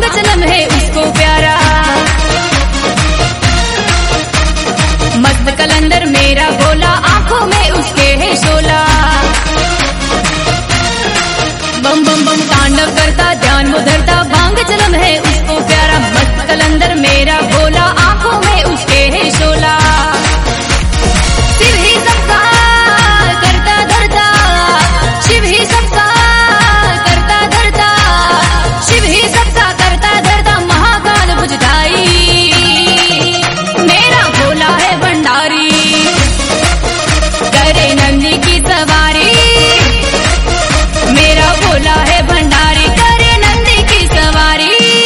चलम है उसको प्यारा। मस्त कलंदर मेरा भोला, आंखों में उसके है शोला। बम बम बम तांडव करता, ध्यान वो धरता, भांग चलम है उसको प्यारा। मस्त कलंदर मेरा भोला, आंखों में उसके है शोला। शिव ही सबका करता धरता, शिव ही सबका करता धरता, शिव ही सबका करता धरता, महाकाल बुझदाई मेरा भोला है भंडारी। करे नंदी की सवारी मेरा भोला है भंडारी, करे नंदी की सवारी।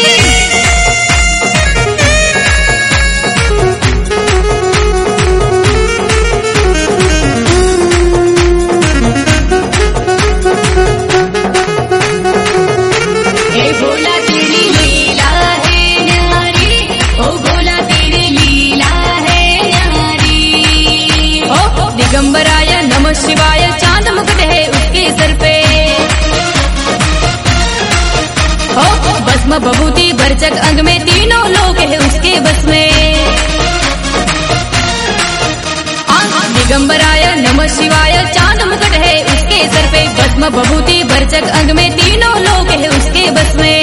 हे भोला तेरी लीला है न्यारी, ओ भोला तेरी लीला है न्यारी। ओ दिगंबराय नमः शिवाय, चांद मुकुट है उसके सर पे। हो भस्म भभूति भरचक अंग में, तीनों लोक है उसके बस में। दिगंबराय नमः शिवाय, चांद मुकुट है उसके सर पे। भस्म भभूति भरचक अंग में, तीनों लोक है उसके बस में।